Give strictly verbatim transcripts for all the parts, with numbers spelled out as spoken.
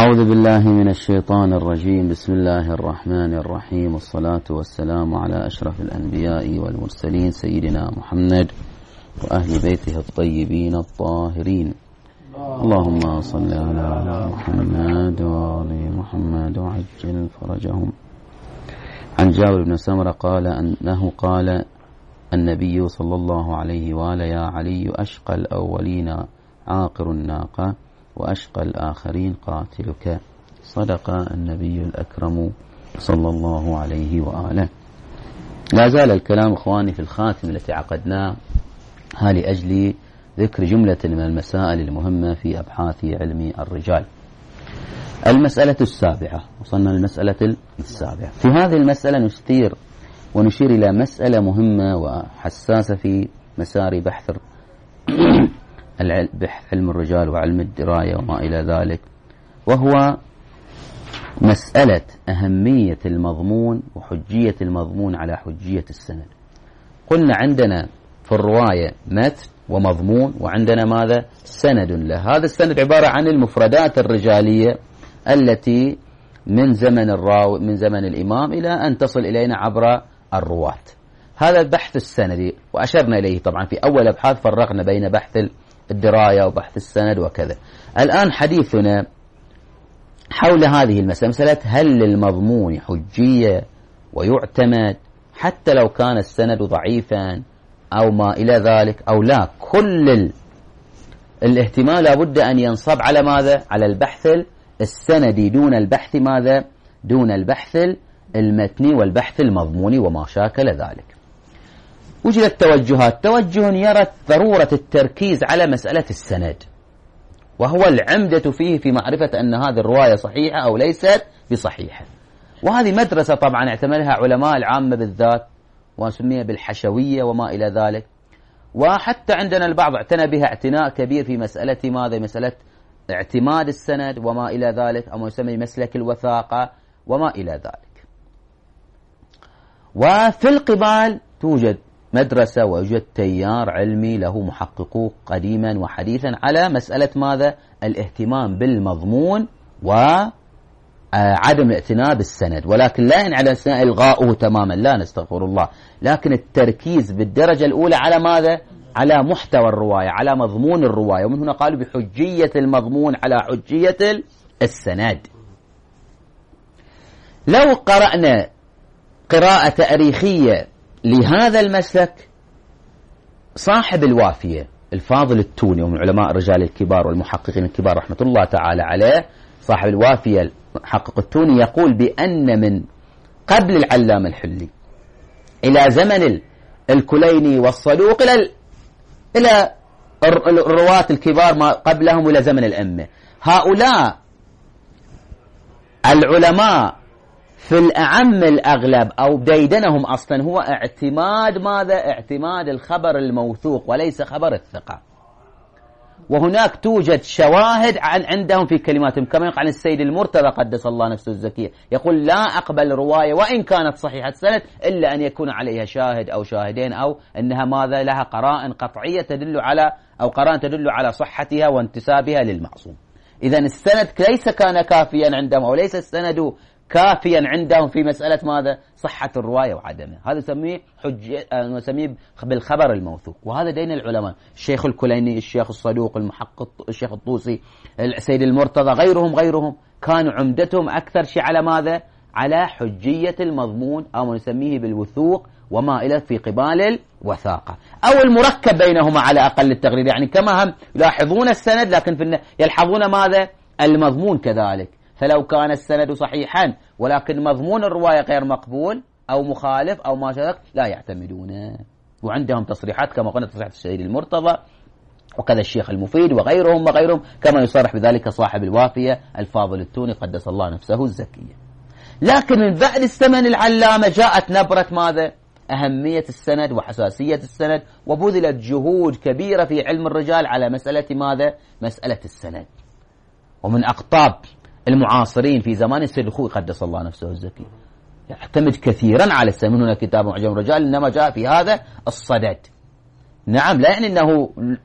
أعوذ بالله من الشيطان الرجيم. بسم الله الرحمن الرحيم، والصلاة والسلام على أشرف الأنبياء والمرسلين سيدنا محمد وأهل بيته الطيبين الطاهرين. اللهم صل على محمد وآل محمد وعجل فرجهم. عن جابر بن سمرة قال أنه قال النبي صلى الله عليه وآله: يا علي، أشقى الأولين عاقر الناقة وأشقى الآخرين قاتلك. صدق النبي الأكرم صلى الله عليه وآله. لا زال الكلام إخواني في الخاتم التي عقدناها لأجل ذكر جملة من المسائل المهمة في أبحاث علم الرجال. المسألة السابعة، وصلنا المسألة السابعة. في هذه المسألة نشير ونشير إلى مسألة مهمة وحساسة في مسار بحث بحث علم الرجال وعلم الدراية وما إلى ذلك، وهو مسألة أهمية المضمون وحجية المضمون على حجية السند. قلنا عندنا في الرواية متن ومضمون، وعندنا ماذا؟ سند له. هذا السند عبارة عن المفردات الرجالية التي من زمن الراوي من زمن الإمام إلى أن تصل إلينا عبر الرواة. هذا البحث السندي، وأشرنا إليه طبعا في أول أبحاث، فرقنا بين بحث الدراية وبحث السند وكذا. الآن حديثنا حول هذه المسألة، مسألة هل للمضمون حجية ويعتمد حتى لو كان السند ضعيفا أو ما إلى ذلك أو لا. كل ال... الاهتمام لابد أن ينصب على ماذا؟ على البحث السندي دون البحث ماذا؟ دون البحث المتني والبحث المضموني وما شاكل ذلك. وجدت توجهات، توجه يرى ضرورة التركيز على مسألة السند، وهو العمدة فيه في معرفة أن هذه الرواية صحيحة أو ليست بصحيحة. وهذه مدرسة طبعا اعتمدها علماء العامة بالذات، وسميها بالحشوية وما إلى ذلك. وحتى عندنا البعض اعتنى بها اعتناء كبير في مسألة ماذا؟ مسألة اعتماد السند وما إلى ذلك، أو ما يسمى مسلك الوثاقة وما إلى ذلك. وفي القبال توجد مدرسة ويوجد تيار علمي له محققوه قديما وحديثا على مسألة ماذا؟ الاهتمام بالمضمون وعدم الاعتناء بالسند، ولكن لا يعني على إلغاؤه تماما، لا نستغفر الله، لكن التركيز بالدرجة الأولى على ماذا؟ على محتوى الرواية، على مضمون الرواية. ومن هنا قالوا بحجية المضمون على حجية السند. لو قرأنا قراءة تاريخية لهذا المسلك، صاحب الوافية الفاضل التوني، ومن علماء الرجال الكبار والمحققين الكبار رحمة الله تعالى عليه، صاحب الوافية المحقق التوني يقول بأن من قبل العلامة الحلي إلى زمن الكليني والصدوق إلى إلى الرواة الكبار ما قبلهم إلى زمن الأئمة، هؤلاء العلماء في الأعم الأغلب أو ديدنهم أصلا هو اعتماد ماذا؟ اعتماد الخبر الموثوق وليس خبر الثقة. وهناك توجد شواهد عن عندهم في كلماتهم، كما يقول عن السيد المرتضى قدس الله نفسه الزكية، يقول لا أقبل رواية وإن كانت صحيحة السند إلا أن يكون عليها شاهد أو شاهدين، أو أنها ماذا؟ لها قرائن قطعية تدل على أو قرائن تدل على صحتها وانتسابها للمعصوم. إذا السند ليس كان كافيا عندهم، أو ليس السند كافيا عندهم في مسألة ماذا؟ صحة الرواية وعدمها. هذا نسميه حجة، نسميه بالخبر الموثوق. وهذا دين العلماء، الشيخ الكليني، الشيخ الصدوق، المحقق الشيخ الطوسي، السيد المرتضى، غيرهم غيرهم كانوا عمدتهم أكثر شيء على ماذا؟ على حجية المضمون، أو ما نسميه بالوثوق وما إلى في قبال الوثاقة، أو المركب بينهما على أقل التقرير. يعني كما هم يلاحظون السند لكن في يلحظون ماذا؟ المضمون كذلك. فلو كان السند صحيحا ولكن مضمون الرواية غير مقبول أو مخالف أو ما شابه لا يعتمدونه. وعندهم تصريحات كما قلنا تصريحات السيد المرتضى وكذا الشيخ المفيد وغيرهم وغيرهم، كما يصرح بذلك صاحب الوافية الفاضل التوني قدس الله نفسه الزكية. لكن من بعد الزمن العلامة جاءت نبرة ماذا؟ أهمية السند وحساسية السند، وبذلت جهود كبيرة في علم الرجال على مسألة ماذا؟ مسألة السند. ومن أقطاب المعاصرين في زمان السيد الخوئي قدس الله نفسه الزكي يعتمد كثيرا على السند. من هنا كتاب معجم الرجال إنما جاء في هذا الصدد. نعم، لا يعني أنه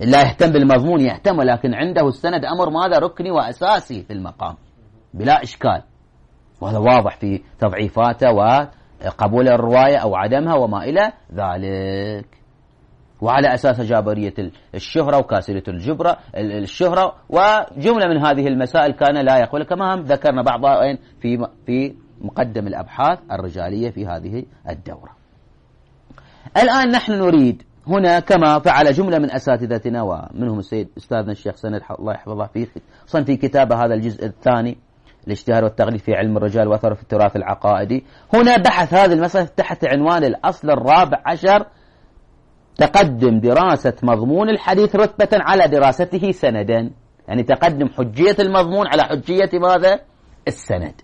لا يهتم بالمضمون يهتم، ولكن عنده السند أمر ماذا ركني وأساسي في المقام بلا إشكال، وهذا واضح في تضعيفاته وقبول الرواية أو عدمها وما إلى ذلك. وعلى أساس جابرية الشهرة وكاسرة الجبرة الشهرة وجملة من هذه المسائل كان لا يقول، كما هم ذكرنا بعضها في في مقدم الأبحاث الرجالية في هذه الدورة. الآن نحن نريد هنا كما فعل جملة من أساتذتنا ومنهم السيد أستاذنا الشيخ سند الله يحفظه في صن في كتابه هذا الجزء الثاني الاشتهار والتغليف في علم الرجال وأثره في التراث العقائدي، هنا بحث هذه المسألة تحت عنوان الأصل الرابع عشر، تقدم دراسة مضمون الحديث رتبة على دراسته سندا، يعني تقدم حجية المضمون على حجية ماذا؟ السند.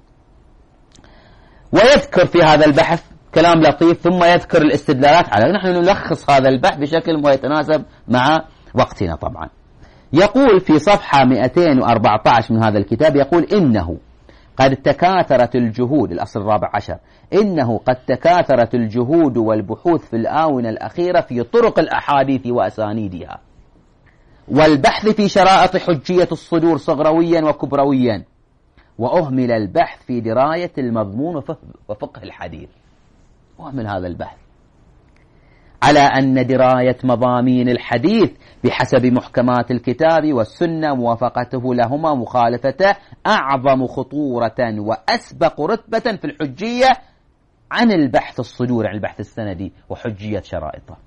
ويذكر في هذا البحث كلام لطيف ثم يذكر الاستدلالات على، نحن نلخص هذا البحث بشكل ما يتناسب مع وقتنا طبعا. يقول في صفحة مئتين وأربعة عشر من هذا الكتاب، يقول إنه قد تكاثرت الجهود، الأصل الرابع عشر، إنه قد تكاثرت الجهود والبحوث في الآونة الأخيرة في طرق الأحاديث وأسانيدها والبحث في شرائط حجية الصدور صغرويا وكبرويا، وأهمل البحث في دراية المضمون وفقه الحديث. وأهمل هذا البحث على أن دراية مضامين الحديث بحسب محكمات الكتاب والسنة موافقته لهما مخالفته أعظم خطورة وأسبق رتبة في الحجية عن البحث الصدور، عن البحث السندي وحجية شرائطه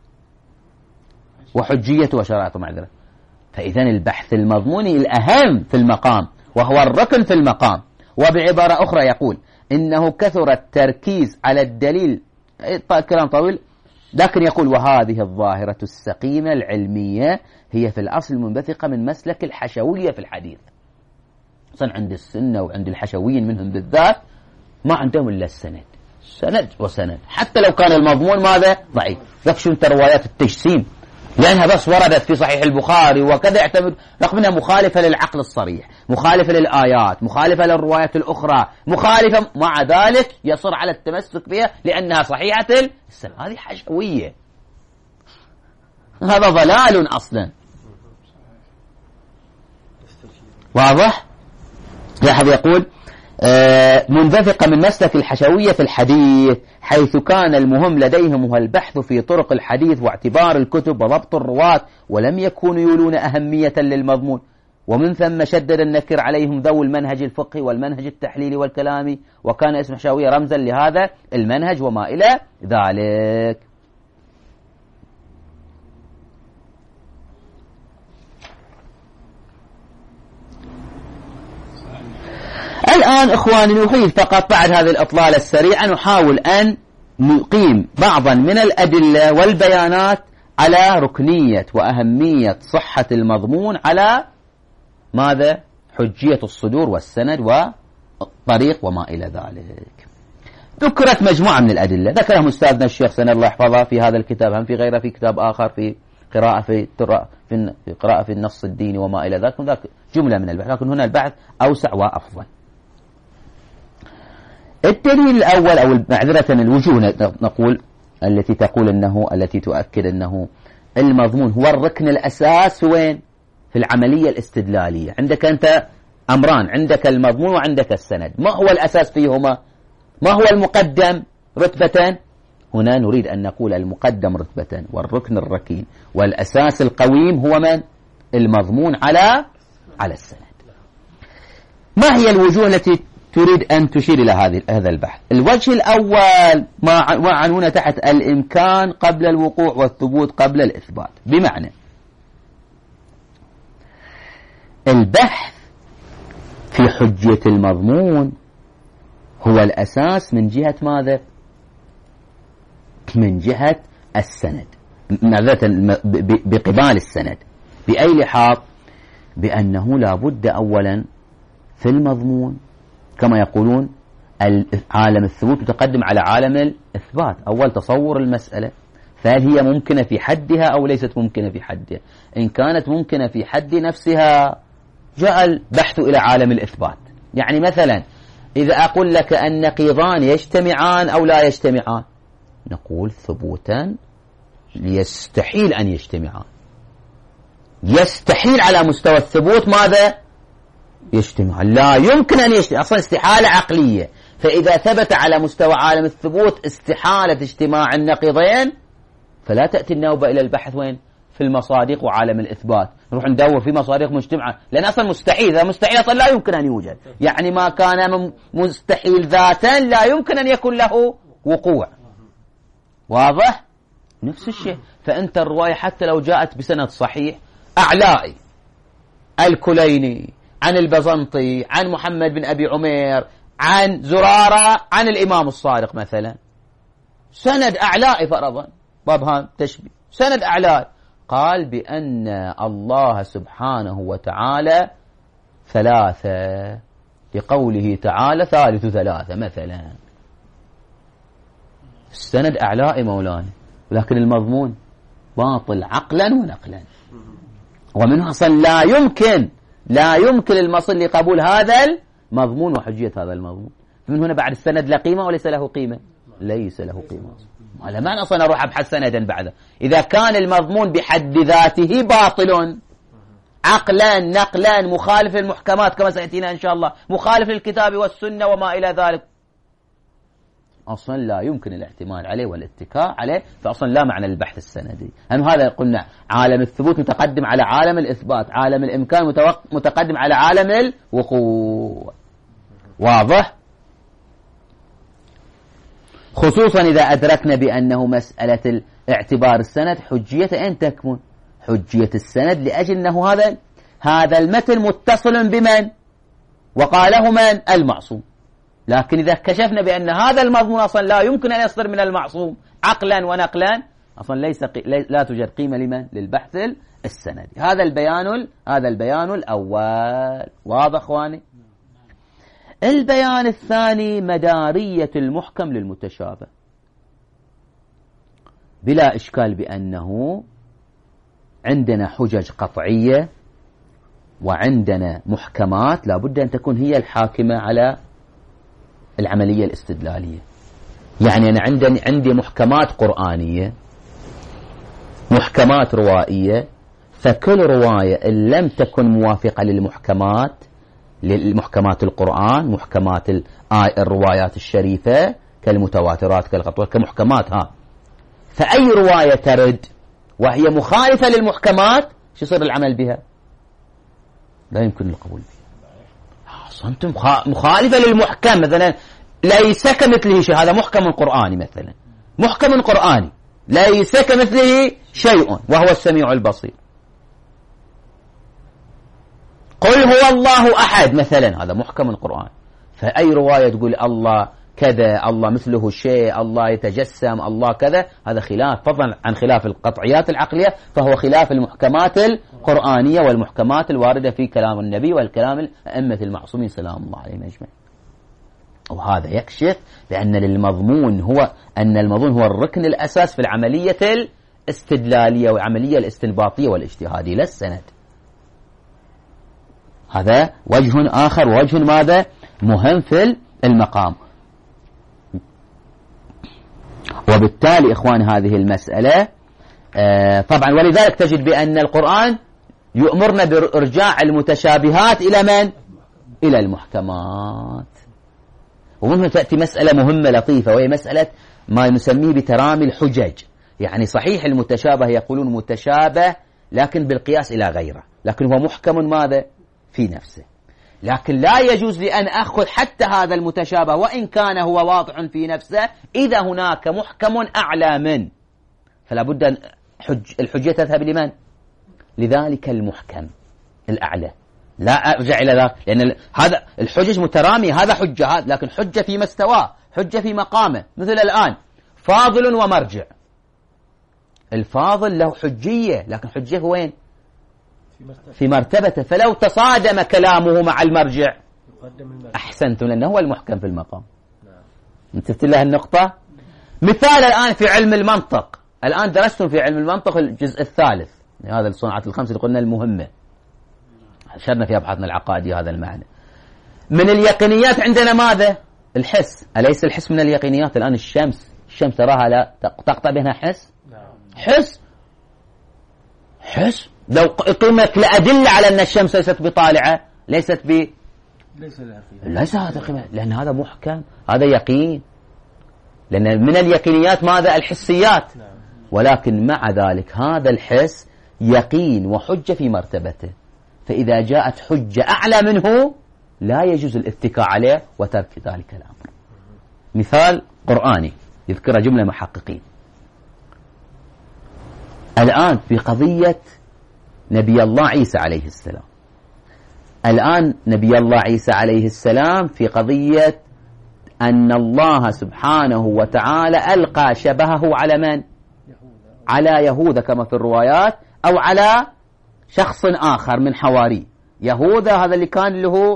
وحجية وشرائطه معذرة. فإذن البحث المضموني الأهم في المقام وهو الركن في المقام. وبعبارة أخرى يقول إنه كثر التركيز على الدليل، كلام طويل، لكن يقول وهذه الظاهرة السقيمة العلمية هي في الأصل منبثقة من مسلك الحشوية في الحديث. أصلا عند السنة وعند الحشويين منهم بالذات ما عندهم إلا السند، سند وسند، حتى لو كان المضمون ماذا؟ ضعيف. يكشف انت روايات التجسيم لأنها بس وردت في صحيح البخاري وكذا، يعتمد رغم أنها مخالفة للعقل الصريح، مخالفة للآيات، مخالفة للروايات الأخرى، مخالفة، مع ذلك يصر على التمسك بها لأنها صحيحة السند. هذه حشوية، هذا ضلال أصلا. واضح؟ لاحظ يقول منبثقة من مسلك الحشوية في الحديث، حيث كان المهم لديهم هو البحث في طرق الحديث واعتبار الكتب وضبط الرواة، ولم يكونوا يولون أهمية للمضمون، ومن ثم شدد النكر عليهم ذو المنهج الفقهي والمنهج التحليلي والكلامي، وكان اسم حشوية رمزا لهذا المنهج وما إلى ذلك. الآن إخواني نريد فقط بعد هذه الإطلالة السريعة نحاول أن نقيم بعضا من الأدلة والبيانات على ركنية وأهمية صحة المضمون على ماذا؟ حجية الصدور والسند والطريق وما إلى ذلك. ذكرت مجموعة من الأدلة ذكرهم أستاذنا الشيخ سند الله يحفظه في هذا الكتاب، هم في غيره في كتاب آخر في قراءة في في قراءة في النص الديني وما إلى ذلك، ذاك جملة من البحث، لكن هنا البحث أوسع وأفضل. الدليل الأول أو معذرة الوجوه نقول التي تقول أنه التي تؤكد أنه المضمون هو الركن الأساس وين؟ في العملية الاستدلالية. عندك أنت أمران، عندك المضمون وعندك السند، ما هو الأساس فيهما؟ ما هو المقدم رتبة؟ هنا نريد أن نقول المقدم رتبة والركن الركين والأساس القويم هو من؟ المضمون على على السند. ما هي الوجوه التي تريد أن تشير إلى هذه هذا البحث؟ الوجه الأول ما عنونه تحت الإمكان قبل الوقوع والثبوت قبل الإثبات، بمعنى البحث في حجية المضمون هو الأساس من جهة ماذا؟ من جهة السند، معذرة بقبال السند. بأي لحاظ؟ بأنه لا بد أولا في المضمون كما يقولون عالم الثبوت متقدم على عالم الإثبات. أول تصور المسألة، فهل هي ممكنة في حدها أو ليست ممكنة في حدها؟ إن كانت ممكنة في حد نفسها جاء البحث إلى عالم الإثبات. يعني مثلا إذا أقول لك أن نقيضان يجتمعان أو لا يجتمعان، نقول ثبوتا يستحيل أن يجتمعان، يستحيل على مستوى الثبوت ماذا يجتمع، لا يمكن أن يجتمع، أصلا استحالة عقلية. فإذا ثبت على مستوى عالم الثبوت استحالة اجتماع النقيضين، فلا تأتي النوبة إلى البحث وين؟ في المصادق وعالم الإثبات، نروح ندور في مصادق مجتمعة، لأن أصلا مستحيل، إذا مستحيل أصلا لا يمكن أن يوجد، يعني ما كان مستحيل ذاتا لا يمكن أن يكون له وقوع. واضح؟ نفس الشيء. فأنت الرواية حتى لو جاءت بسند صحيح، أعلائي الكليني عن البزنطي عن محمد بن أبي عمير عن زرارة عن الإمام الصادق مثلا، سند أعلائي فرضا، بابها تشبيه، سند أعلائي قال بأن الله سبحانه وتعالى ثلاثة، لقوله تعالى ثالث ثلاثة مثلا، السند أعلائي مولانا، ولكن المضمون باطل عقلا ونقلا، ومنه أصلا لا يمكن لا يمكن المصل لقبول هذا المضمون وحجية هذا المضمون. من هنا بعد السند لا قيمة وليس له قيمة، ليس له قيمة. على معنى أصلا أروح أبحث سندا بعده، إذا كان المضمون بحد ذاته باطل عقلا نقلا مخالف للمحكمات كما سيأتينا إن شاء الله، مخالف للكتاب والسنة وما إلى ذلك، أصلا لا يمكن الاعتماد عليه والاتكاء عليه، فأصلا لا معنى للبحث السندي. أنه هذا قلنا عالم الثبوت متقدم على عالم الإثبات، عالم الإمكان متقدم على عالم الوقوع. واضح؟ خصوصا إذا أدركنا بأنه مسألة اعتبار السند حجية أين تكمن؟ حجية السند لأجل أنه هذا هذا المتن متصل بمن؟ وقاله من؟ المعصوم. لكن إذا كشفنا بأن هذا المضمون أصلا لا يمكن أن يصدر من المعصوم عقلا ونقلا، أصلا ليس قي... لا توجد قيمة لمن؟ للبحث السندي. هذا البيان ال... هذا البيان الأول. واضح أخواني؟ البيان الثاني مدارية المحكم للمتشابه. بلا إشكال بأنه عندنا حجج قطعية وعندنا محكمات لابد أن تكون هي الحاكمة على العملية الاستدلالية. يعني أنا عندي عندي محكمات قرآنية، محكمات روائية، فكل رواية إن لم تكن موافقة للمحكمات للمحكمات القرآن، محكمات الروايات الشريفة كالمتواترات كالقطوات كمحكمات، ها فأي رواية ترد وهي مخالفة للمحكمات شو يصير العمل بها؟ لا يمكن القبول بها. أنت مخالفة للمحكم، مثلا ليس كمثله شيء، هذا محكم قرآني مثلا، محكم قرآني ليس كمثله شيء وهو السميع البصير. قل هو الله أحد مثلا، هذا محكم قرآن، فأي رواية تقول الله كذا، الله مثله شيء، الله يتجسم، الله كذا، هذا خلاف، فضلا عن خلاف القطعيات العقلية، فهو خلاف المحكمات القرآنية والمحكمات الواردة في كلام النبي والكلام الأئمة المعصومين سلام الله عليهم أجمعين. وهذا يكشف بأن للمضمون هو أن المضمون هو الركن الأساس في العملية الاستدلالية والعملية الاستنباطية والاجتهادية لا السند. هذا وجه آخر، وجه ماذا؟ مهم في المقام. وبالتالي إخوان هذه المسألة آه طبعا ولذلك تجد بأن القرآن يؤمرنا بإرجاع المتشابهات إلى من؟ إلى المحكمات. ومنها تأتي مسألة مهمة لطيفة، وهي مسألة ما نسميه بترامي الحجج. يعني صحيح المتشابه يقولون متشابه لكن بالقياس إلى غيره، لكن هو محكم ماذا؟ في نفسه. لكن لا يجوز لي أن أخذ حتى هذا المتشابه وإن كان هو واضح في نفسه إذا هناك محكم أعلى منه، فلا بد أن حج الحجة تذهب لمن؟ لذلك المحكم الأعلى. لا أرجع إلى ذلك، لأن هذا الحجج مترامية، هذا حجة هذا، لكن حجة في مستواه، حجة في مقامه. مثل الآن فاضل ومرجع، الفاضل له حجية لكن حجة وين؟ في مرتبته، فلو تصادم كلامه مع المرجع أحسنتم لأنه هو المحكم في المقام. انتبهت لها النقطة؟ مثال الآن في علم المنطق، الآن درستم في علم المنطق الجزء الثالث، هذا الصناعات الخمس اللي قلنا المهمة، أشرنا في أبحاثنا العقائدية هذا المعنى. من اليقينيات عندنا ماذا؟ الحس. أليس الحس من اليقينيات؟ الآن الشمس، الشمس تراها لا تقطع بينها حس؟ حس حس لو قيمت لأدلة على أن الشمس ليست بطالعة ليست ب ليس لها ليس هذا قيمة، لأن هذا محكم، هذا يقين، لأن من اليقينيات ماذا؟ الحسيات. ولكن مع ذلك هذا الحس يقين وحجة في مرتبته، فإذا جاءت حجة أعلى منه لا يجوز الاتكاء عليه وترك ذلك الأمر. مثال قرآني يذكر جملة محققين الآن في قضية نبي الله عيسى عليه السلام. الآن نبي الله عيسى عليه السلام في قضية أن الله سبحانه وتعالى ألقى شبهه على من؟ على يهوذا كما في الروايات، أو على شخص آخر من حواري يهوذا، هذا اللي كان له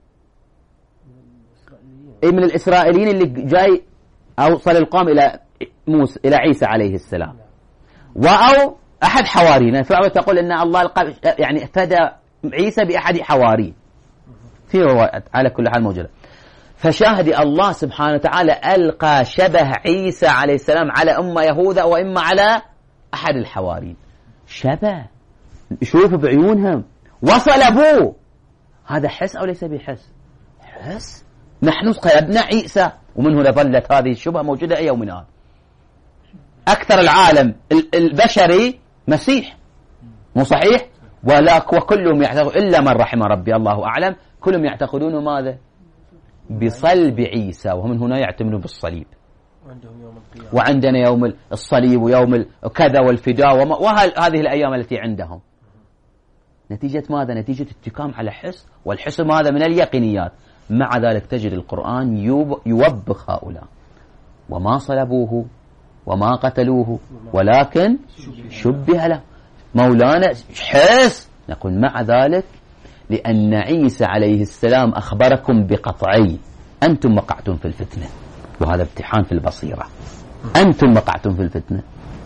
من الإسرائيليين اللي جاي أوصل القوم إلى موسى إلى عيسى عليه السلام، وأو أحد حوارينا. فعلا تقول أن الله ألقى يعني اهتدى عيسى بأحد حواري في روايات على كل حال موجودة. فشاهد الله سبحانه وتعالى ألقى شبه عيسى عليه السلام على أم يهوذا وإما على أحد الحوارين، شبه شوفوا بعيونهم وصلبوه. هذا حس أو ليس بحس؟ حس. نحن قلبنا عيسى، ومن هنا ظلت هذه الشبهة موجودة أي يوم هذا. أكثر العالم البشري مسيح، مو صحيح؟ ولا وكلهم يعتقدون إلا من رحم ربي الله أعلم، كلهم يعتقدون ماذا؟ بصلب عيسى، ومن هنا يعتمدون بالصليب، وعندنا يوم الصليب ويوم كذا والفداء وهذه الأيام التي عندهم. نتيجة ماذا؟ نتيجة اتكام على حس، والحس هذا من اليقينيات. مع ذلك تجد القرآن يوبخ هؤلاء، وما صلبوه وما قتلوه ولكن شبه له. مولانا حس، نقول مع ذلك لأن عيسى عليه السلام أخبركم بقطعي أنتم وقعتم في الفتنة، وهذا امتحان في البصيرة. أنتم وقعتم في الفتنة.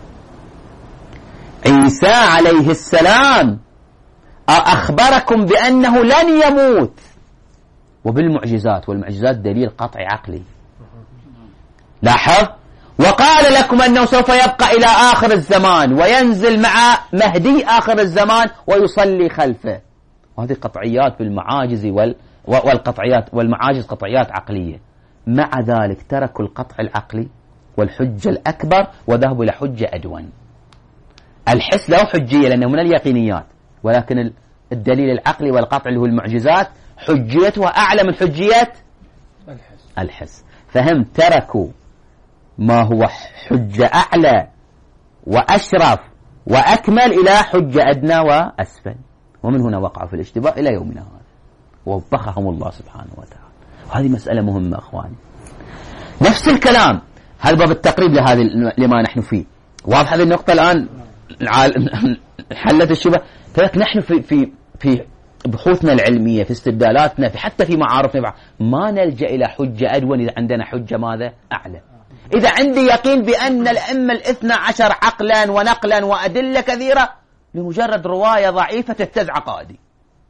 عيسى عليه السلام أخبركم بأنه لن يموت، وبالمعجزات، والمعجزات دليل قطعي عقلي. لاحظ، وقال لكم أنه سوف يبقى إلى آخر الزمان وينزل مع مهدي آخر الزمان ويصلي خلفه. وهذه قطعيات في المعاجز وال والقطعيات والمعاجز قطعيات عقلية. مع ذلك تركوا القطع العقلي والحجة الأكبر وذهبوا إلى حجة أدون. الحس له حجية لأنه من اليقينيات، ولكن الدليل العقلي والقطع اللي هو المعجزات حجيتها أعلى من حجية الحس. الحس. فهم تركوا ما هو حجة أعلى وأشرف وأكمل إلى حجة أدنى وأسفل، ومن هنا وقعوا في الاشتباه إلى يومنا هذا، ووبخهم الله سبحانه وتعالى. وهذه مسألة مهمة أخواني. نفس الكلام، هذا باب التقريب لهذه لما نحن فيه. واضح هذه النقطة الآن حلت الشبه. فلك نحن في في في بحوثنا العلمية، في استدلالاتنا، في حتى في معارفنا، ما نلجأ إلى حجة أدون إذا عندنا حجة ماذا؟ أعلى. إذا عندي يقين بأن الأئمة الاثنى عشر عقلا ونقلا وأدلة كثيرة، لمجرد رواية ضعيفة تهتز عقائدي.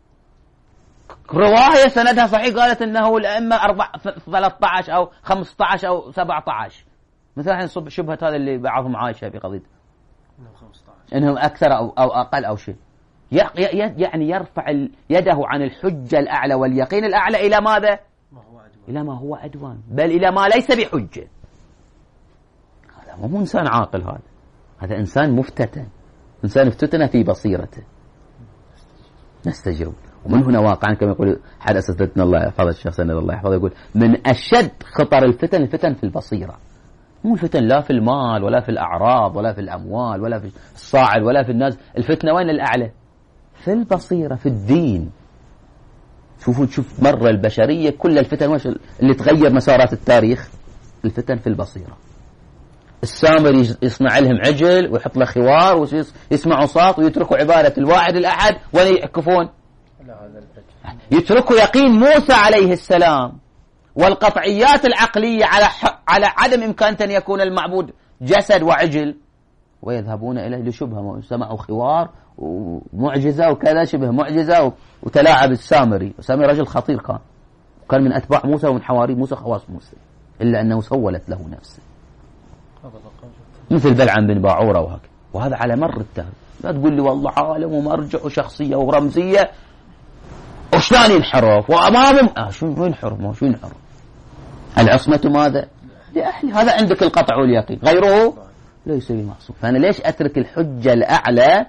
رواية سندها صحيح قالت أنه الأئمة ثلاثة عشر أو خمسة عشر أو سبعة عشر، مثلا شبهة هذا اللي بعضهم عايشة في قضية إنهم أكثر أو, أو أقل أو شيء، يعني يرفع يده عن الحجة الأعلى واليقين الأعلى إلى ماذا؟ إلى ما هو أدوان، بل إلى ما ليس بحجة. هذا مو إنسان عاقل، هذا هذا إنسان مفتتن، إنسان افتتن في بصيرته. نستجيب. ومن هنا واقعا كما يقول أحد أساتذتنا الله يحفظه الشيخ سند الله يحفظه، يقول من أشد خطر الفتن الفتن في البصيرة. مو الفتن لا في المال ولا في الأعراض ولا في الأموال ولا في الصاعد ولا في الناس. الفتنة وين الأعلى؟ في البصيرة، في الدين. شوفوا تشوف مرة البشرية كل الفتن وش اللي تغير مسارات التاريخ؟ الفتن في البصيرة. السامر يصنع لهم عجل ويحط له خوار ويسمعوا صوت ويتركوا عبادة الواحد الأحد وين يعكفون؟ يتركوا يقين موسى عليه السلام والقطعيات العقلية على على عدم إمكان أن يكون المعبود جسد وعجل، ويذهبون إليه لشبهة. سمعوا خوار ومعجزة وكذا شبه معجزة، وتلاعب السامري. السامري رجل خطير كان، كان من أتباع موسى ومن حواري موسى خواص موسى، إلا أنه سولت له نفسه، مثل بلعم بن باعورة وهكذا. وهذا على مر التاريخ. لا تقول لي والله عالم ومرجع وشخصية ورمزية وشلون ينحرف وأمامهم آه شو ينحرف ما شو ينحرف. العصمة ماذا؟ لأهل. هذا عندك القطع واليقين، غيره ليس بمعصوم. فأنا ليش أترك الحجة الأعلى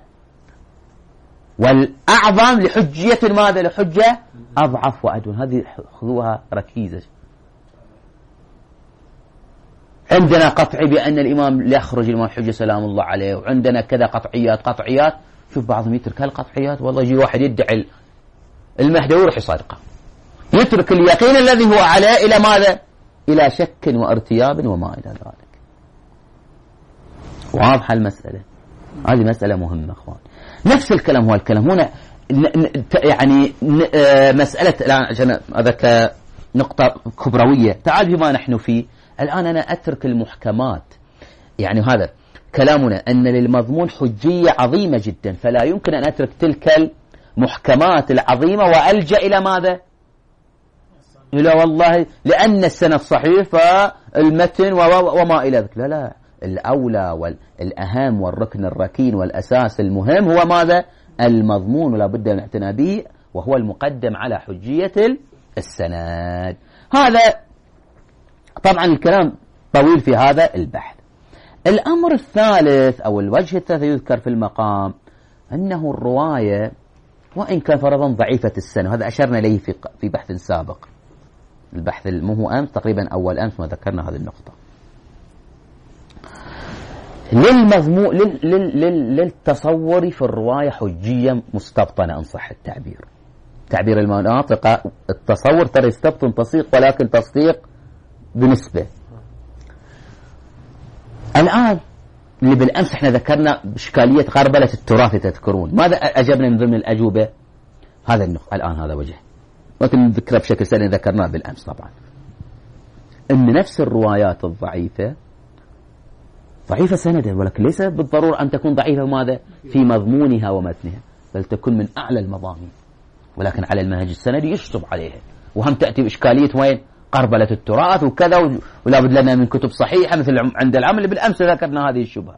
والأعظم لحجية ماذا؟ لحجة أضعف وأدون. هذه خذوها ركيزة. عندنا قطعي بأن الإمام لا يخرج الإمام حجة سلام الله عليه، وعندنا كذا قطعيات قطعيات. شوف بعضهم يترك هالقطعيات، والله يجي واحد يدعي المهدي ويروح يصادقه، يترك اليقين الذي هو عليه إلى ماذا؟ إلى شك وارتياب وما إلى ذلك. واضحة المسألة. هذه مسألة مهمة أخوان. نفس الكلام هو الكلام هنا يعني مسألة الآن عشان هذا نقطة كبروية. تعال بما نحن فيه الآن، أنا أترك المحكمات، يعني هذا كلامنا أن للمضمون حجية عظيمة جدا، فلا يمكن أن أترك تلك المحكمات العظيمة وألجأ إلى ماذا؟ إلى والله لأن السند صحيح فالمتن وما إلى ذلك. لا لا، الأولى والأهم والركن الركين والأساس المهم هو ماذا؟ المضمون، ولا بد من الاعتناء به، وهو المقدم على حجية السند. هذا طبعا الكلام طويل في هذا البحث. الأمر الثالث أو الوجه الثالث يذكر في المقام أنه الرواية وإن كان فرضا ضعيفة السند، هذا أشرنا إليه في في بحث سابق، البحث مو هو أمس تقريبا أول أمس ما ذكرنا هذه النقطة. للمضمون لل لل لل للتصور في الرواية حجية مستبطنة إن صح التعبير، تعبير المناطق التصور ترى يستبطن تصديق، ولكن تصديق بنسبة. الآن اللي بالأمس احنا ذكرنا إشكالية غربلة التراث تذكرون، ماذا أجبنا من ضمن الأجوبة؟ هذا النقطة. الآن هذا وجه لكن نذكره بشكل سريع ذكرناه بالأمس طبعا، أن نفس الروايات الضعيفة ضعيفة سندا، ولكن ليس بالضرورة أن تكون ضعيفة ماذا؟ في مضمونها ومتنها، بل تكون من أعلى المضامين، ولكن على المنهج السندي يشطب عليها. وهم تأتي بإشكالية وين؟ قربلة التراث وكذا، ولا بد لنا من كتب صحيحة مثل عند العمل. بالأمس ذكرنا هذه الشبهة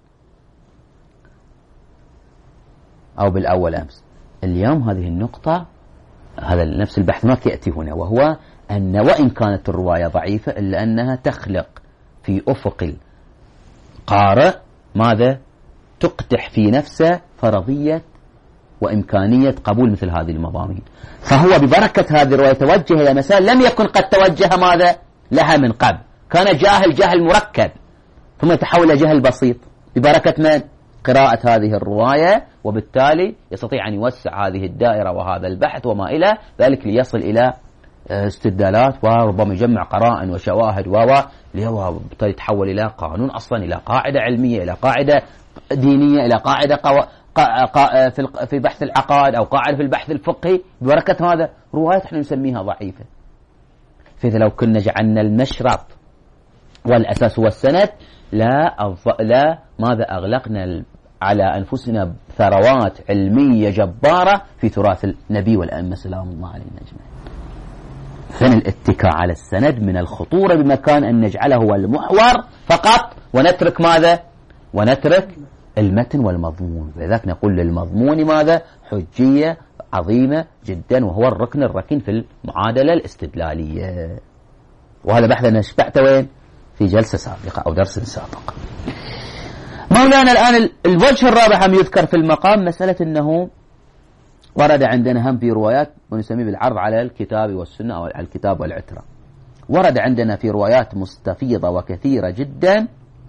أو بالأول أمس. اليوم هذه النقطة، هذا نفس البحث ما يأتي هنا، وهو أن وإن كانت الرواية ضعيفة إلا أنها تخلق في أفق القارئ ماذا؟ تقتح في نفسه فرضية وإمكانية قبول مثل هذه المضامين. فهو ببركة هذه الرواية توجه إلى مسائل لم يكن قد توجه ماذا؟ لها من قبل. كان جاهل جهل مركب ثم يتحول إلى جهل بسيط ببركة من؟ قراءة هذه الرواية، وبالتالي يستطيع أن يوسع هذه الدائرة وهذا البحث وما إلى ذلك ليصل إلى استدلالات، وربما يجمع قرائن وشواهد وبالتالي يتحول إلى قانون أصلا، إلى قاعدة علمية، إلى قاعدة دينية، إلى قاعدة قو... قا... قا... في في بحث العقائد أو قاعدة في البحث الفقهي ببركة هذا روايات احنا نسميها ضعيفة. فإذا لو كنا جعلنا المشرط والأساس هو السند لا أض... لا ماذا أغلقنا على أنفسنا ثروات علمية جبارة في تراث النبي والأئمة سلام الله عليهم أجمعين. فإن الاتكاء على السند من الخطورة بمكان أن نجعله هو المحور فقط، ونترك ماذا؟ ونترك المتن والمضمون. لذلك نقول للمضمون ماذا؟ حجية عظيمة جدا، وهو الركن الركين في المعادلة الاستدلالية. وهذا بحث نشبعت وين؟ في جلسة سابقة أو درس سابق. مولانا الآن الوجه الرابع هم يذكر في المقام مسألة أنه ورد عندنا هم في روايات ونسميه بالعرض على الكتاب والسنة أو على الكتاب والعترة. ورد عندنا في روايات مستفيضة وكثيرة جدا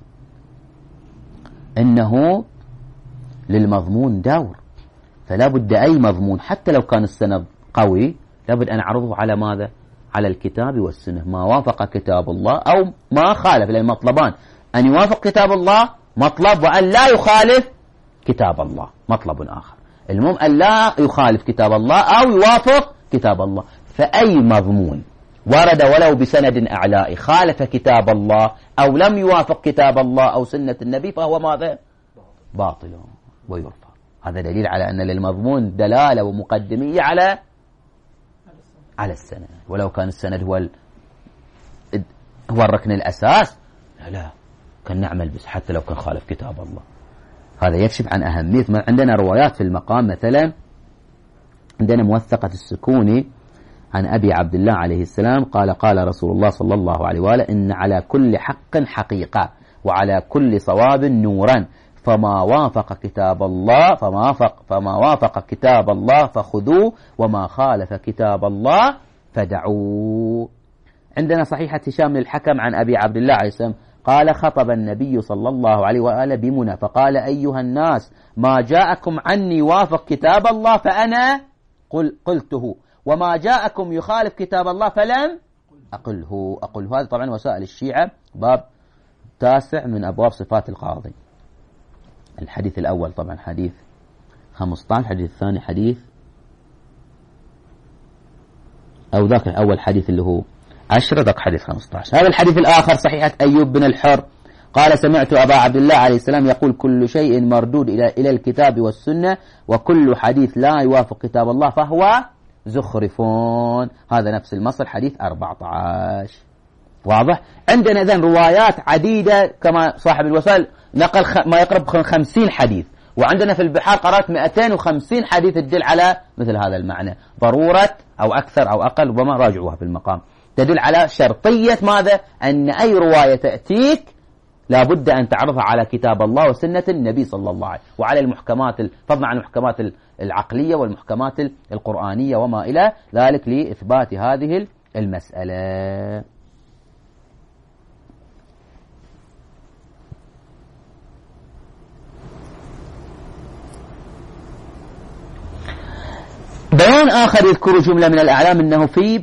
أنه للمضمون دور، فلا بد أي مضمون حتى لو كان السند قوي لابد أن أعرضه على ماذا؟ على الكتاب والسنة، ما وافق كتاب الله أو ما خالف، لأن مطلبان: أن يوافق كتاب الله مطلب، وأن لا يخالف كتاب الله مطلب آخر. المهم أن لا يخالف كتاب الله أو يوافق كتاب الله. فأي مضمون ورد ولو بسند أعلائي خالف كتاب الله أو لم يوافق كتاب الله أو سنة النبي فهو ماذا؟ باطل ويرفض. هذا دليل على أن للمضمون دلالة ومقدمية على على السند، ولو كان السند هو ال... هو الركن الأساس لا لا كان نعمل بس حتى لو كان خالف كتاب الله. هذا يكشف عن أهمية. عندنا روايات في المقام، مثلا عندنا موثقة السكوني عن أبي عبد الله عليه السلام قال قال رسول الله صلى الله عليه وآله إن على كل حق حقيقة وعلى كل صواب نورا، فما وافق كتاب الله فما وافق, فما وافق كتاب الله فخذوه وما خالف كتاب الله فدعوه. عندنا صحيحة هشام بن الحكم عن أبي عبد الله عليه السلام قال خطب النبي صلى الله عليه وآله بمنى فقال أيها الناس ما جاءكم عني وافق كتاب الله فأنا قل قلته، وما جاءكم يخالف كتاب الله فلم أقله أقله. هذا طبعا وسائل الشيعة، باب تاسع من أبواب صفات القاضي. الحديث الأول طبعا حديث خمسة عشر، الحديث الثاني حديث أو ذاك أول حديث اللي هو عشرة، ذاك حديث خمسة عشر. هذا الحديث الآخر صحيحة أيوب بن الحر قال سمعت أبا عبد الله عليه السلام يقول كل شيء مردود إلى إلى الكتاب والسنة وكل حديث لا يوافق كتاب الله فهو زخرفون. هذا نفس المصل حديث أربعة عشر. واضح؟ عندنا إذن روايات عديدة كما صاحب الوسائل نقل ما يقرب خمسين حديث، وعندنا في البحار قرأت مئتين وخمسين حديث تدل على مثل هذا المعنى. ضرورة أو أكثر أو أقل ربما راجعوها في المقام، تدل على شرطية ماذا؟ أن أي رواية تأتيك لابد أن تعرضها على كتاب الله وسنة النبي صلى الله عليه وسلم، وعلى المحكمات فضلا عن المحكمات العقلية والمحكمات القرآنية وما إلى ذلك لإثبات هذه المسألة. بيان آخر يذكر جملة من الأعلام أنه في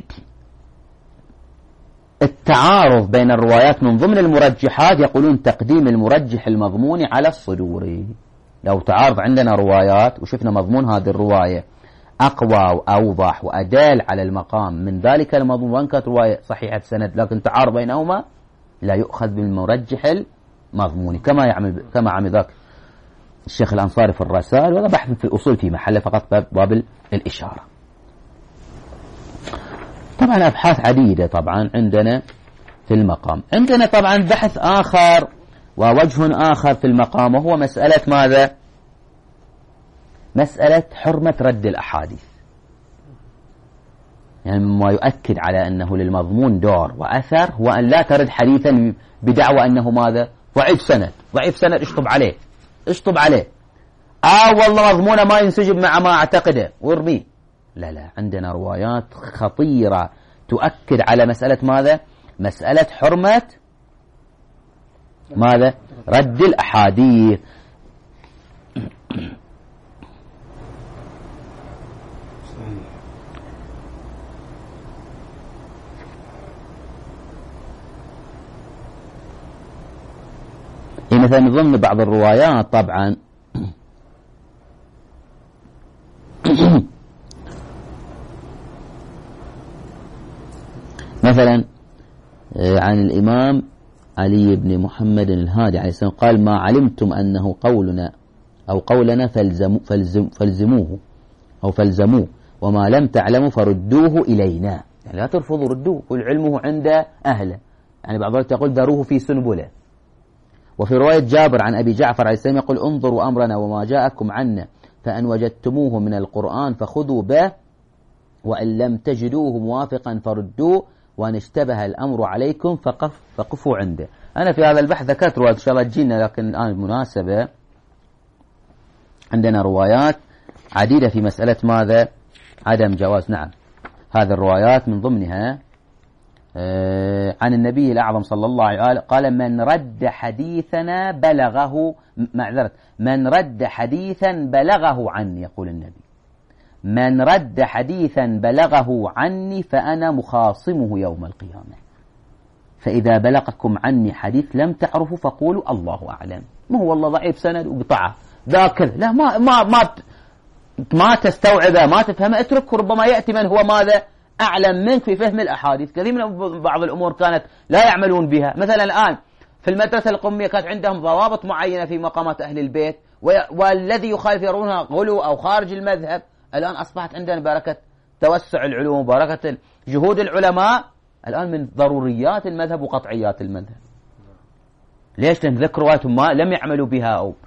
التعارض بين الروايات من ضمن المرجحات يقولون تقديم المرجح المضمون على الصدوري. لو تعارض عندنا روايات وشفنا مضمون هذه الرواية أقوى وأوضح وأدال على المقام من ذلك المضمون، وإن كانت رواية صحيحة سند لكن تعارض بينهما لا يؤخذ بالمرجح المضمون، كما يعمل كما عمل ذاك الشيخ الأنصاري في الرسائل، وهذا بحث في الأصول في محله فقط باب الإشارة. طبعا أبحاث عديدة طبعا عندنا في المقام. عندنا طبعا بحث آخر ووجه آخر في المقام، وهو مسألة ماذا؟ مسألة حرمة رد الأحاديث. يعني مما يؤكد على أنه للمضمون دور وأثر هو أن لا ترد حديثا بدعوى أنه ماذا؟ ضعيف سند، ضعيف سند اشطب عليه اشطب عليه آه والله مضمونه ما ينسجم مع ما أعتقده وارميه. لا لا، عندنا روايات خطيرة تؤكد على مسألة ماذا؟ مسألة حرمة ماذا؟ رد الأحاديث. مثلا من ضمن بعض الروايات طبعا مثلا عن الإمام علي بن محمد الهادي عليه السلام قال ما علمتم أنه قولنا أو قولنا فلزمو فلزم فلزموه أو فلزموه وما لم تعلموا فردوه إلينا. يعني لا ترفضوا، ردوه، والعلمه عند أهله. يعني بعض الوقت يقول ذروه في سنبله. وفي رواية جابر عن أبي جعفر عليه السلام يقول انظروا أمرنا وما جاءكم عنا فأن وجدتموه من القرآن فخذوا به وإن لم تجدوه موافقا فردوه وأن اشتبه الأمر عليكم فقف فقفوا عنده. أنا في هذا البحث ذكرت روايات إن شاء الله تجينا، لكن الآن المناسبة عندنا روايات عديدة في مسألة ماذا؟ عدم جواز. نعم، هذه الروايات من ضمنها عن النبي الأعظم صلى الله عليه وآله قال من رد حديثنا بلغه معذرة من رد حديثا بلغه عني، يقول النبي من رد حديثا بلغه عني فأنا مخاصمه يوم القيامة، فإذا بلغكم عني حديث لم تعرفوا فقولوا الله أعلم. ما هو والله ضعيف سند وقطعه ذاكر، لا ما ما ما ما تستوعبه ما تفهمه اتركه، ربما يأتي من هو ماذا أعلم منك في فهم الأحاديث. كثير من بعض الأمور كانت لا يعملون بها. مثلا الآن في المدرسة القومية كانت عندهم ضوابط معينة في مقامات أهل البيت، والذي يخالف يرونها غلو أو خارج المذهب. الآن أصبحت عندنا بركة توسع العلوم، بركة جهود العلماء، الآن من ضروريات المذهب وقطعيات المذهب. ليش؟ لأن ذكروا رواياتهم ما لم يعملوا بها أو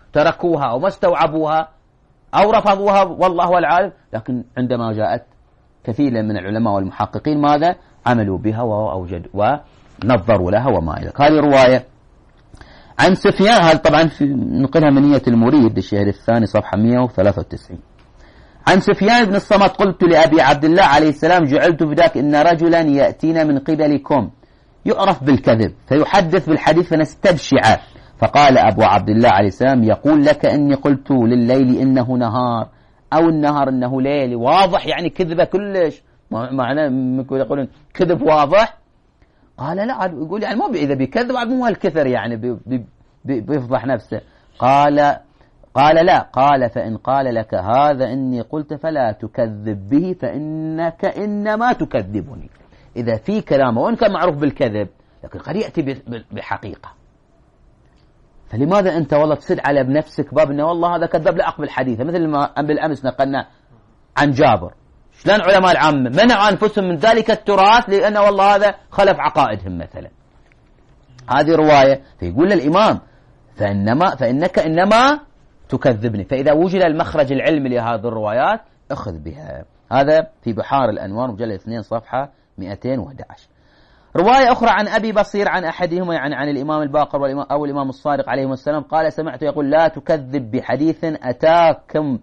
تركوها أو ما استوعبوها أو رفضوها والله هو العالم، لكن عندما جاءت كثير من العلماء والمحققين ماذا عملوا بها وأوجدوا ونظروا لها وما إلى. هذه رواية عن سفيان، هذا طبعا في نقلها من نية المريد الشهر الثاني صفحة مئة وثلاثة وتسعين. عن سفيان بن الصمت قلت لأبي عبد الله عليه السلام جعلت فداك إن رجلا يأتينا من قبلكم يعرف بالكذب فيحدث بالحديث فنستبشعه، فقال أبو عبد الله عليه السلام يقول لك إني قلت لليل إنه نهار أو النهار إنه ليل، واضح يعني كذبة كلش، معناه يقولون كذب واضح. قال لا، يقول يعني مو إذا بيكذب مو هالكثر يعني بي بي بيفضح نفسه. قال قال لا، قال فإن قال لك هذا إني قلت فلا تكذب به فإنك إنما تكذبني. إذا في كلامه وإن كان معروف بالكذب لكن قد يأتي بحقيقة، فلماذا أنت والله تسد على بنفسك باب أنه والله هذا كذب لا أقبل حديثه، مثل ما بالأمس نقلنا عن جابر شلون علماء العامة منعوا أنفسهم من ذلك التراث لأنه والله هذا خلف عقائدهم مثلا. هذه رواية، فيقول للإمام فإنما فإنك إنما تكذبني، فإذا وجد المخرج العلمي لهذه الروايات أخذ بها. هذا في بحار الأنوار مجلد اثنين صفحة مئتين وأحد عشر. رواية أخرى عن أبي بصير عن أحدهما يعني عن الإمام الباقر والإمام أو الإمام الصادق عليه السلام قال سمعت يقول لا تكذب بحديث أتاكم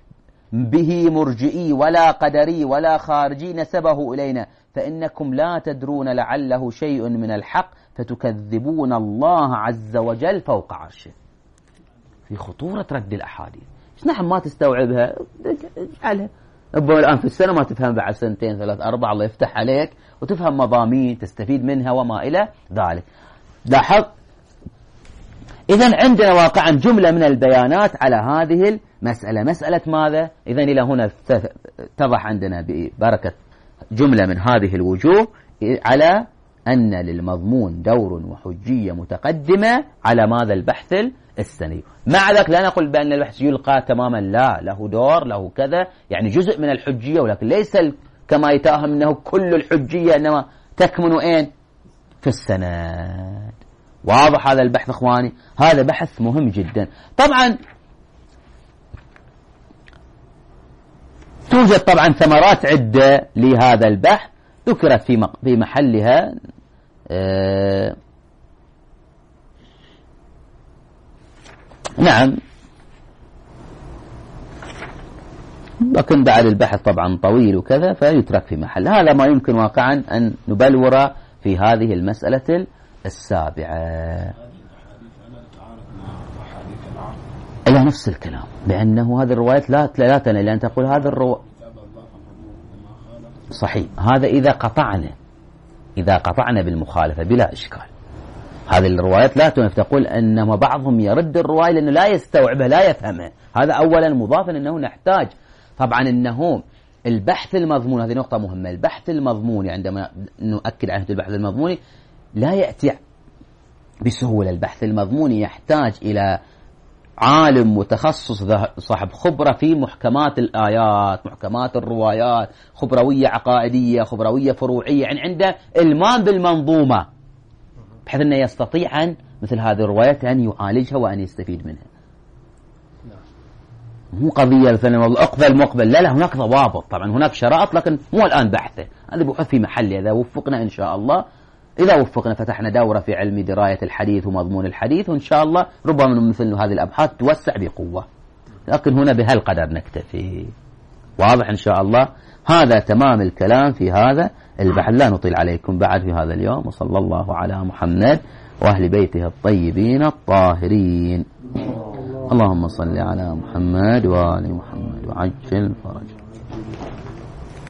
به مرجئي ولا قدري ولا خارجي نسبه إلينا فإنكم لا تدرون لعله شيء من الحق فتكذبون الله عز وجل فوق عرشه. في خطورة رد الأحاديث، نحن ما تستوعبها اجعلها الآن في السنة ما تفهم بعد سنتين ثلاث أربع الله يفتح عليك وتفهم مضامين تستفيد منها وما إلى ذلك. لاحظ إذن عندنا واقعا جملة من البيانات على هذه المسألة. مسألة ماذا؟ إذن إلى هنا اتضح عندنا ببركة جملة من هذه الوجوه على أن للمضمون دور وحجية متقدمة على ماذا البحث السني. مع ذلك لا نقول بأن البحث يلقى تماما، لا، له دور له كذا يعني جزء من الحجية، ولكن ليس كما يتوهم أنه كل الحجية إنما تكمن أين؟ في السند. واضح هذا البحث إخواني؟ هذا بحث مهم جدا. طبعا توجد طبعا ثمرات عدة لهذا البحث ذكرت في في محلها. آه نعم، لكن بعد البحث طبعا طويل وكذا فيترك في محل. هذا ما يمكن واقعا أن نبلور في هذه المسألة السابعة. إلى نفس الكلام بأنه هذه الروايات لا لا تنى لأن تقول هذا الرواية صحيح. هذا إذا قطعنا إذا قطعنا بالمخالفة بلا إشكال. هذه الروايات لا تنف تقول أنما بعضهم يرد الرواية لأنه لا يستوعبها لا يفهمها. هذا أولا مضافا أنه نحتاج طبعا أنه البحث المضمون، هذه نقطة مهمة، البحث المضموني عندما نؤكد على البحث المضموني لا يأتي بسهولة. البحث المضموني يحتاج إلى عالم متخصص صاحب خبرة في محكمات الآيات، محكمات الروايات، خبروية عقائدية، خبروية فروعية، يعني عنده إلمام بالمنظومة بحيث أنه يستطيع أن مثل هذه الروايات أن يعالجها وأن يستفيد منها. مو قضية مثلا أقبل مقبل، لا لا، هناك ضوابط طبعا، هناك شرائط، لكن مو الآن بحثه، هذا بحث في محله. إذا وفقنا إن شاء الله، إذا وفقنا فتحنا دورة في علم دراية الحديث ومضمون الحديث، وإن شاء الله ربما مثل هذه الأبحاث توسع بقوة، لكن هنا بهالقدر نكتفي. واضح إن شاء الله. هذا تمام الكلام في هذا البحث، لا نطيل عليكم بعد في هذا اليوم. وصلى الله على محمد وأهل بيته الطيبين الطاهرين. اللهم صل على محمد وآل محمد وعجل فرجه.